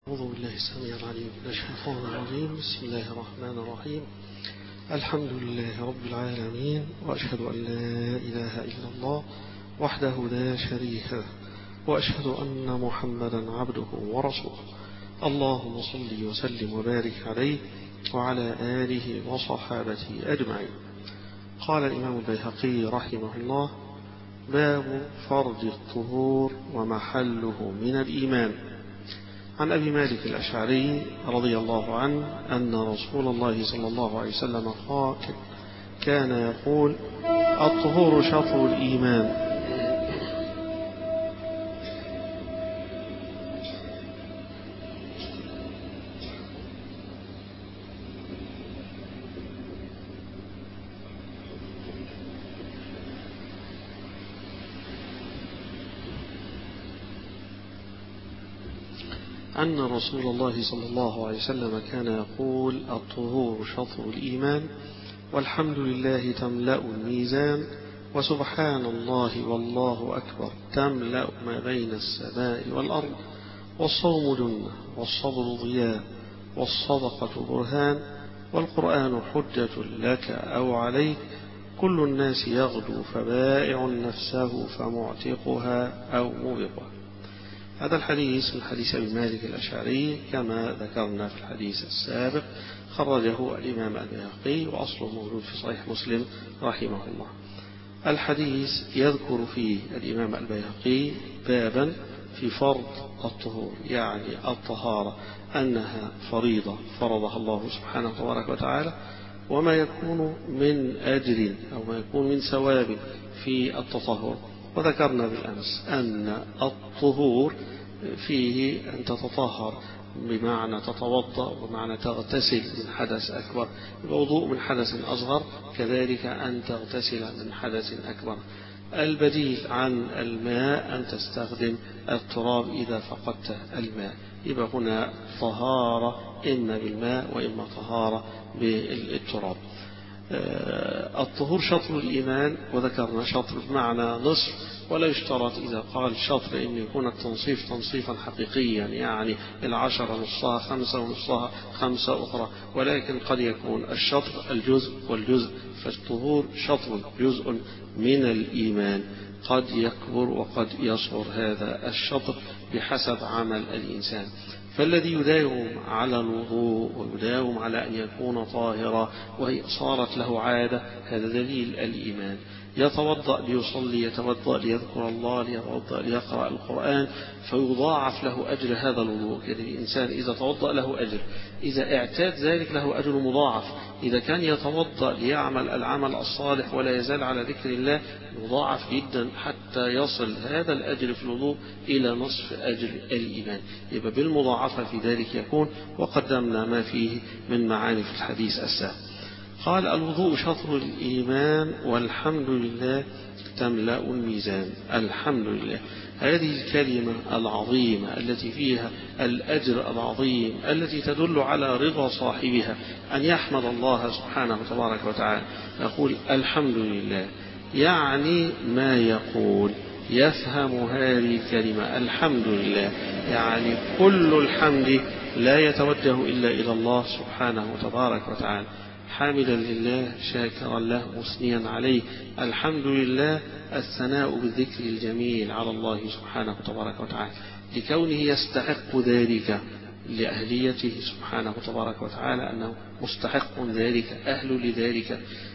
أعوذ بالله السميع العليم من الشيطان الرجيم. بسم الله الرحمن الرحيم. الحمد لله رب العالمين، وأشهد أن لا إله إلا الله وحده لا شريك له، وأشهد أن محمدا عبده ورسوله. اللهم صل وسلم وبارك عليه وعلى آله وصحابته أجمعين. قال الإمام البيهقي رحمه الله: باب فرض الطهور ومحله من الإيمان. عن أبي مالك الأشعري رضي الله عنه أن رسول الله صلى الله عليه وسلم كان يقول: الطهور شطر الإيمان. أن رسول الله صلى الله عليه وسلم كان يقول: الطهور شطر الإيمان، والحمد لله تملأ الميزان، وسبحان الله والله أكبر تملأ ما بين السماء والأرض، والصوم جنة، والصبر ضياء، والصدقة برهان، والقرآن حجة لك أو عليك، كل الناس يغدو فبائع نفسه فمعتقها أو موبقها. هذا الحديث من حديث أبي مالك الأشعري كما ذكرنا في الحديث السابق، خرجه الإمام البيهقي وأصله موجود في صحيح مسلم رحمه الله. الحديث يذكر فيه الإمام البيهقي بابا في فرض الطهور، يعني الطهارة أنها فريضة فرضها الله سبحانه وتبارك وتعالى، وما يكون من أجر أو ما يكون من ثواب في التطهر. وذكرنا بالأمس أن الطهور فيه أن تتطهر بمعنى تتوضأ، ومعنى تغتسل من حدث أكبر، الوضوء من حدث أصغر، كذلك أن تغتسل من حدث أكبر. البديل عن الماء أن تستخدم التراب إذا فقدت الماء، يبقى هنا طهارة إما بالماء وإما طهارة بالتراب. الطهور شطر الإيمان، وذكرنا شطر بمعنى نصف، ولا يشترط إذا قال شطر أن يكون التنصيف تنصيفا حقيقيا، يعني 10 نصها 5 ونصها 5 أخرى، ولكن قد يكون الشطر الجزء والجزء، فالطهور شطر جزء من الإيمان، قد يكبر وقد يصغر هذا الشطر بحسب عمل الإنسان. فالذي يداوم على الوضوء ويداوم على أن يكون طاهرا وهي صارت له عادة، هذا دليل الإيمان. يتوضأ ليصلي، يتوضأ ليذكر الله، يتوضأ ليقرأ القرآن، فيضاعف له أجر هذا الوضوء. يعني الإنسان إذا توضأ له أجر، إذا اعتاد ذلك له أجر مضاعف. إذا كان يتوضأ ليعمل العمل الصالح ولا يزال على ذكر الله، يضاعف جدا حتى يصل هذا الأجر في الوضوء إلى نصف أجر الإيمان، يبقى بالمضاعفة في ذلك يكون. وقدمنا ما فيه من معاني في الحديث السابق. قال: الوضوء شطر الإيمان، والحمد لله تملأ الميزان. الحمد لله، هذه الكلمة العظيمة التي فيها الأجر العظيم، التي تدل على رضا صاحبها أن يحمد الله سبحانه وتبارك وتعالى. يقول الحمد لله، يعني ما يقول يفهم هذه الكلمة الحمد لله، يعني كل الحمد لا يتوجه إلا إلى الله سبحانه وتبارك وتعالى، حامدا لله شاكرا له مثنيا عليه. الحمد لله الثناء بالذكر الجميل على الله سبحانه وتبارك وتعالى، لكونه يستحق ذلك، لأهليته سبحانه وتبارك وتعالى، أنه مستحق ذلك، أهل لذلك.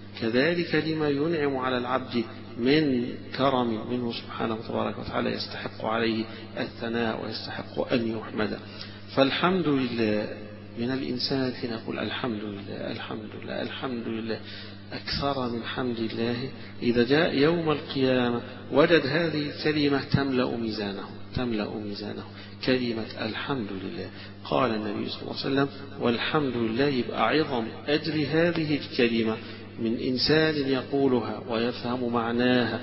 كذلك لما ينعم على العبد من كرم منه سبحانه وتبارك وتعالى يستحق عليه الثناء ويستحق أن يحمد. فالحمد لله من الإنسان حين يقول الحمد لله الحمد لله الحمد لله أكثر من حمد الله، إذا جاء يوم القيامة وجد هذه الكلمة تملأ ميزانه، تملأ ميزانه، كلمة الحمد لله. قال النبي صلى الله عليه وسلم: والحمد لله، يبقى عظم أجر هذه الكلمة من إنسان يقولها ويفهم معناها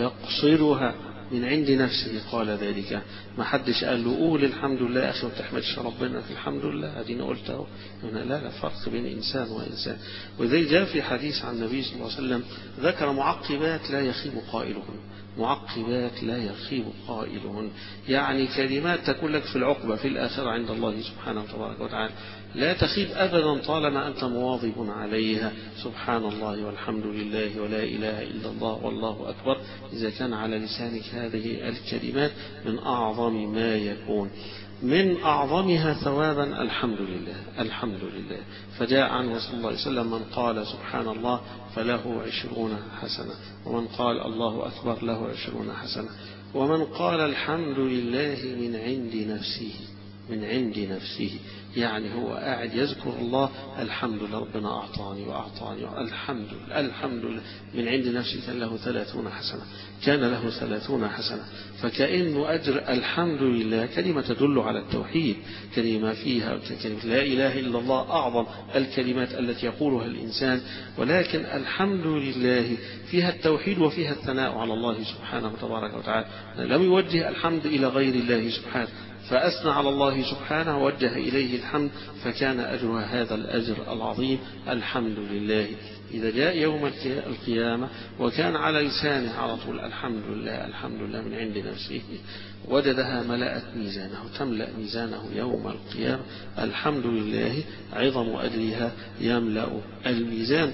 ويقصرها من عند نفسه. قال ذلك، ما حدش قال له قول الحمد لله أخي وما تحمدش ربنا في الحمد لله، أدينا قلته. لا فرق بين إنسان وإنسان. وذي جاء في حديث عن النبي صلى الله عليه وسلم ذكر معقبات لا يخيب قائلهم، معقبات لا يخيب قائلهن، يعني كلمات تكون لك في العقبة في الآخرة عند الله سبحانه وتعالى لا تخيب أبدا طالما أنت مواظب عليها. سبحان الله والحمد لله ولا إله إلا الله والله أكبر، إذا كان على لسانك هذه الكلمات من أعظم ما يكون. من أعظمها ثوابا الحمد لله، الحمد لله. فجاء عنه صلى الله عليه وسلم من قال سبحان الله فله 20 حسنة، ومن قال الله أكبر له 20 حسنة، ومن قال الحمد لله من عند نفسه، من عند نفسه، يعني هو قاعد يذكر الله، الحمد لله ربنا أعطاني وأعطاني، الحمد لله الحمد لله، من عند نفسه كان له 30 حسنة، كان له 30 حسنة. فكأنه أجر الحمد لله كلمة تدل على التوحيد، كلمة فيها كلمة لا إله إلا الله أعظم الكلمات التي يقولها الإنسان، ولكن الحمد لله فيها التوحيد وفيها الثناء على الله سبحانه وتبارك وتعالى. لم يوجه الحمد إلى غير الله سبحانه، فأثنى على الله سبحانه ووجه إليه الحمد، فكان أجرها هذا الأجر العظيم الحمد لله. إذا جاء يوم القيامة وكان على لسانه على طول الحمد لله الحمد لله من عند نفسه، وجدها ملأت ميزانه، تملأ ميزانه يوم القيامة، الحمد لله عظم أجرها يملأ الميزان.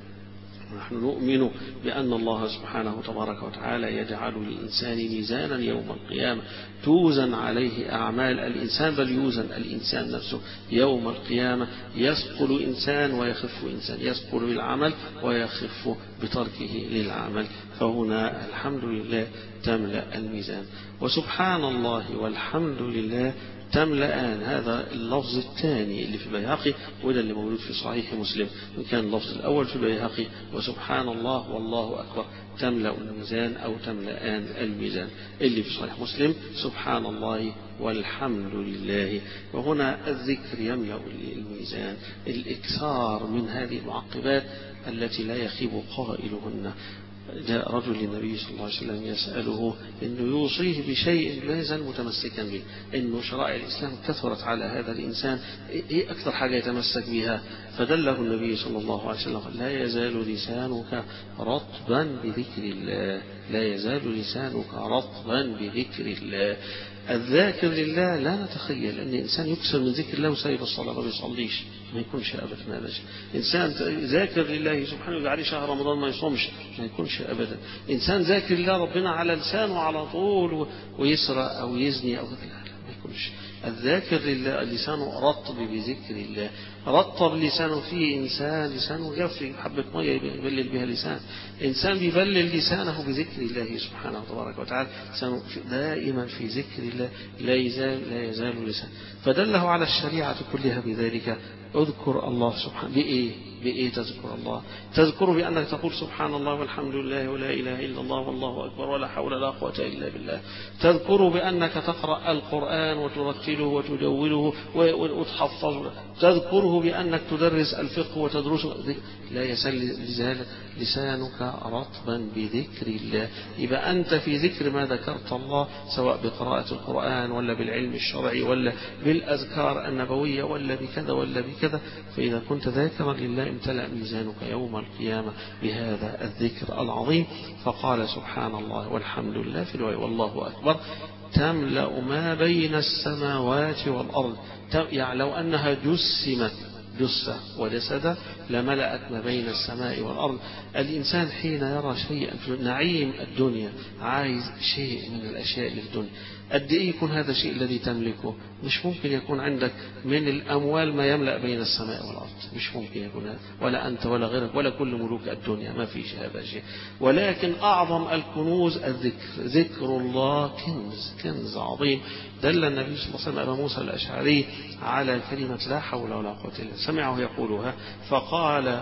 نحن نؤمن بأن الله سبحانه تبارك وتعالى يجعل للإنسان ميزانا يوم القيامة توزن عليه أعمال الإنسان، بل يوزن الإنسان نفسه يوم القيامة، يثقل إنسان ويخف إنسان، يثقل بالعمل ويخف بتركه للعمل. فهنا الحمد لله تملأ الميزان، وسبحان الله والحمد لله تملأان. هذا اللفظ الثاني اللي في البيهقي، وده اللي موجود في صحيح مسلم، إن كان اللفظ الأول في البيهقي وسبحان الله والله أكبر تملأ الميزان أو تملأان الميزان، اللي في صحيح مسلم سبحان الله والحمد لله. وهنا الذكر يملأ الميزان، الإكثار من هذه المعقبات التي لا يخيب قائلهن. جاء رجل للنبي صلى الله عليه وسلم يسأله إنه يوصيه بشيء لا يزال متمسكا به، إنه شرائع الإسلام كثرت على هذا الإنسان، إيه أكثر حاجة يتمسك بها؟ فدله النبي صلى الله عليه وسلم لا يزال لسانك رطبا بذكر الله، لا يزال لسانك رطبا بذكر الله. الذاكر لله لا نتخيل أن إنسان يكسر من ذكر الله وسايب الصلاة ما بيصليش، ما يكونش أبدا هذا شيء. إنسان ذاكر لله سبحانه وتعالى شهر رمضان ما يصومش، ما يكونش أبدا. إنسان ذاكر لله ربنا على لسانه على طول ويسرق أو يزني أو لا ما يكونش. الذاكر لله لسانه رطب بذكر الله، رطب لسانه. فيه إنسان لسانه يفرق حبة مية يبلل بها لسان، إنسان بيبلل لسانه بذكر الله سبحانه وتبارك وتعالى، لسانه دائما في ذكر الله لا يزال لسان. فدله على الشريعة كلها بذلك. اذكر الله سبحانه بإيه تذكر الله؟ تذكره بأنك تقول سبحان الله والحمد لله ولا إله إلا الله والله أكبر ولا حول ولا قوة إلا بالله. تذكره بأنك تقرأ القرآن وترتله وتجوله وتحفظه. تذكره بأنك تدرس الفقه وتدرسه. لا يزال لسانك رطبا بذكر الله. يبقى أنت في ذكر ما ذكرت الله، سواء بقراءة القرآن ولا بالعلم الشرعي ولا بالأذكار النبوية ولا بكذا ولا بكذا. فإذا كنت ذاكرا لله امتلأ ميزانك يوم القيامة بهذا الذكر العظيم. فقال سبحان الله والحمد لله في الرواية والله أكبر تملأ ما بين السماوات والأرض. يعني لو أنها جسمت جثة وجسدا لملأت ما بين السماء والأرض. الإنسان حين يرى شيئا في نعيم الدنيا عايز شيء من الأشياء اللي في الدنيا، قد إيه يكون هذا الشيء الذي تملكه؟ مش ممكن يكون عندك من الأموال ما يملأ بين السماء والأرض، مش ممكن يكون هذا، ولا أنت ولا غيرك ولا كل ملوك الدنيا، ما فيش هذا الشيء. ولكن أعظم الكنوز الذكر، ذكر الله كنز عظيم. دل النبي صلى الله عليه وسلم أبا موسى الأشعري على كلمة لا حول ولا قوة إلا بالله، سمعه يقولها فقال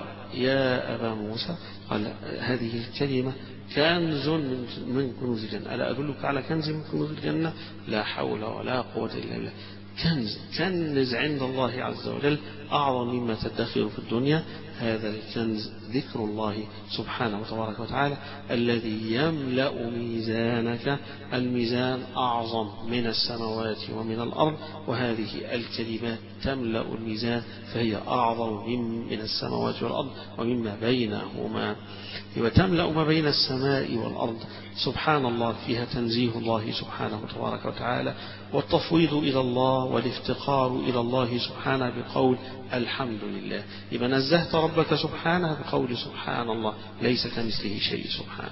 يا أبا موسى، قال هذه الكلمة كنز من كنوز الجنة، ألا أدلك على كنز من كنوز الجنة؟ لا حول ولا قوة إلا بالله. كنز عند الله عز وجل أعظم مما تدخر في الدنيا، هذا الكنز ذكر الله سبحانه وتبارك وتعالى الذي يملأ ميزانك. الميزان أعظم من السماوات ومن الأرض، وهذه الكلمات تملأ الميزان، فهي أعظم من السماوات والأرض ومما بينهما، وتملأ ما بين السماء والأرض. سبحان الله فيها تنزيه الله سبحانه وتبارك وتعالى، والتفويض إلى الله والافتقار إلى الله سبحانه بقول الحمد لله. يبقى نزهت ربك سبحانه بقول سبحان الله، ليس كمثله شيء سبحانه.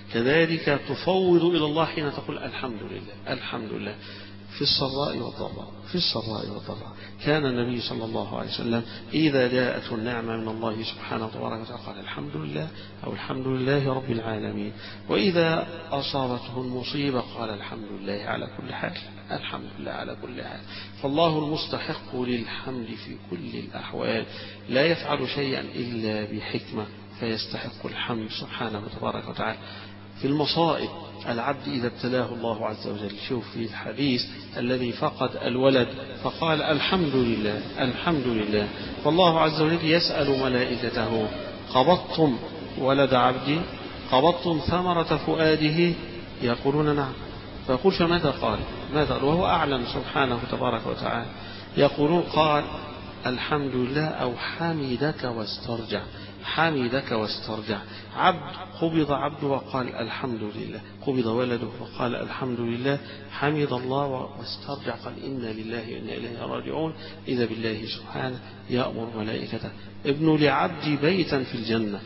كذلك تفوض إلى الله حين تقول الحمد لله. الحمد لله في السراء والضراء. في السراء والضراء كان النبي صلى الله عليه وسلم إذا جاءته النعمة من الله سبحانه وتبارك وتعالى قال الحمد لله أو الحمد لله رب العالمين، وإذا أصابته المصيبة قال الحمد لله على كل حال. الحمد لله على كل حال. فالله المستحق للحمد في كل الأحوال، لا يفعل شيئا إلا بحكمة، فيستحق الحمد سبحانه وتبارك وتعالى. في المصائب العبد إذا ابتلاه الله عز وجل، شوف في الحديث الذي فقد الولد فقال الحمد لله الحمد لله، فالله عز وجل يسأل ملائكته قبضتم ولد عبدي؟ قبضتم ثمرة فؤاده؟ يقولون نعم. فيقول فماذا قال؟ ماذا؟ وهو أعلم سبحانه تبارك وتعالى. يقولون قال الحمد لله أو حمدك واسترجع. حمدك واسترجع. عبد قبض عبده وقال الحمد لله، قبض ولده وقال الحمد لله، حمد الله واسترجع قال إنا لله وإنا إليه راجعون. إذا بالله سبحانه يأمر ملائكته ابنوا لعبدي بيتا في الجنة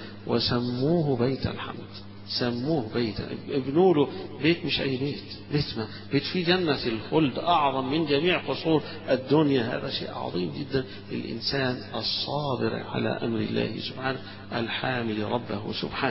وسموه بيت الحمد. سموه بيتا، ابنوا له بيت، مش أي بيت، بيت في جنة الخلد أعظم من جميع قصور الدنيا. هذا شيء عظيم جدا للإنسان الصابر على أمر الله سبحانه الحامل ربه سبحانه.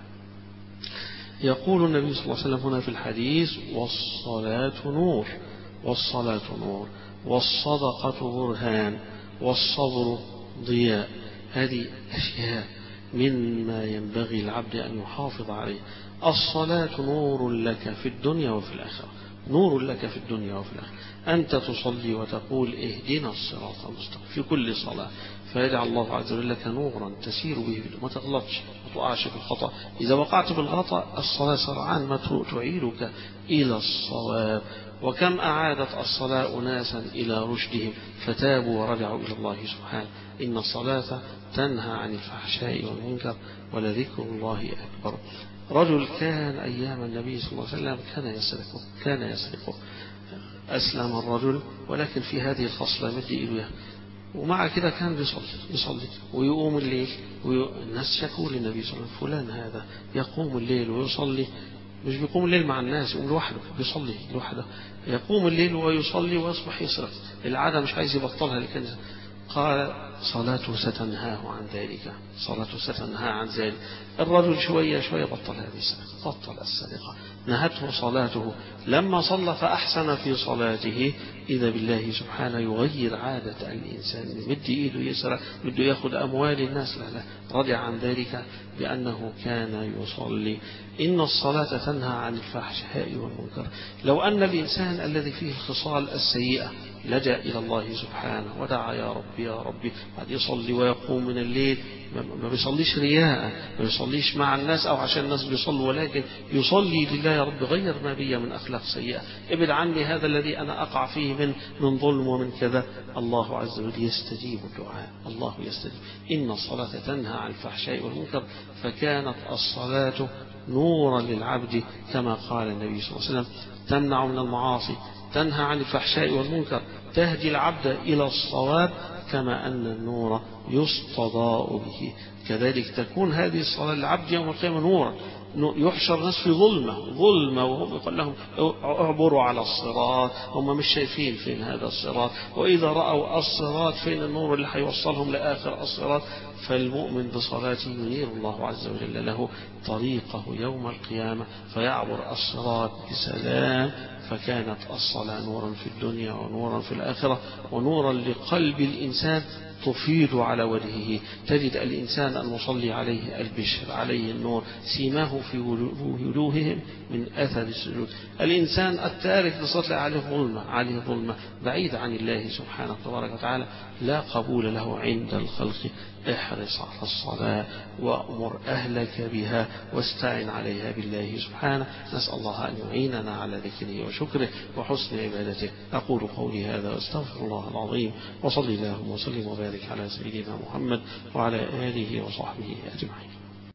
يقول النبي صلى الله عليه وسلم هنا في الحديث والصلاة نور، والصلاة نور، والصدقة برهان، والصبر ضياء. هذه أشياء مما ينبغي العبد أن يحافظ عليه. الصلاة نور لك في الدنيا وفي الآخرة، نور لك في الدنيا وفي الآخرة. أنت تصلي وتقول اهدنا الصراط المستقيم في كل صلاة، فيجعل الله عز وجل لك نورا تسير به، ما تغلطش، ما تقعش في الخطأ. إذا وقعت في الخطأ الصلاة سرعان ما تعيدك إلى الصواب. وكم أعادت الصلاة أناسا إلى رشدهم فتابوا ورجعوا إلى الله سبحانه. إن الصلاة تنهى عن الفحشاء والمنكر ولذكر الله أكبر. رجل كان أيام النبي صلى الله عليه وسلم كان يسرق. أسلم الرجل ولكن في هذه الخصلة مد إليه، ومع كده كان بيصلي ويقوم الليل. الناس شكوا للنبي صلى الله عليه وسلم فلان هذا يقوم الليل ويصلي، مش بيقوم الليل مع الناس، يقوم لوحده بيصلي لوحده، يقوم الليل ويصلي ويصبح يسرق. العادة مش عايز يبطلها لكن قال صلاته ستنهاه عن ذلك، صلاته ستنهى عن ذلك. الرجل شوية شوية بطل هذه السرقة، بطل السرقة، نهته صلاته. لما صلى فأحسن في صلاته إذا بالله سبحانه يغير عادة الإنسان، يمد إيده يسرق، بده يأخذ أموال الناس، لا رجع عن ذلك بأنه كان يصلي. إن الصلاة تنهى عن الفحشاء والمنكر. لو أن الإنسان الذي فيه الخصال السيئة لجأ إلى الله سبحانه ودعا يا ربي يا ربي، قد يصلي ويقوم من الليل، ما بيصليش رياء، ما بيصليش مع الناس أو عشان الناس بيصلوا، ولكن يصلي لله يا رب غير ما بي من أخلاق سيئة، ابعد عني هذا الذي أنا أقع فيه من ظلم ومن كذا. الله عز وجل يستجيب الدعاء، الله يستجيب. إن الصلاة تنهى عن الفحشاء والمنكر. فكانت الصلاة نورا للعبد كما قال النبي صلى الله عليه وسلم تمنع من المعاصي، تنهى عن الفحشاء والمنكر، تهدي العبد إلى الصواب، كما أن النور يستضاء به. كذلك تكون هذه الصلاة للعبد يوم القيامة نورا. يحشر الناس في ظلمة وهم يقول لهم اعبروا على الصراط، هم مش شايفين فين هذا الصراط، وإذا رأوا الصراط فين النور اللي حيوصلهم لآخر الصراط. فالمؤمن بصلاته ينير الله عز وجل له طريقه يوم القيامة، فيعبر الصراط بسلام، فكانت الصلاة نورا في الدنيا ونورا في الآخرة ونورا لقلب الإنسان تفيض على وجهه. تجد الإنسان المصلي عليه البشر، عليه النور، سيماه في وجوههم من أثر السجود. الإنسان التارك للصلاة عليه ظلمة بعيد عن الله سبحانه تبارك وتعالى، لا قبول له عند الخلق. احرص على الصلاة وأمر أهلك بها واستعن عليها بالله سبحانه. نسأل الله أن يعيننا على ذكره وشكره وحسن عبادته. أقول قولي هذا واستغفر الله العظيم، وصلي اللهم وسلم وبارك على سيدنا محمد وعلى آله وصحبه أجمعين.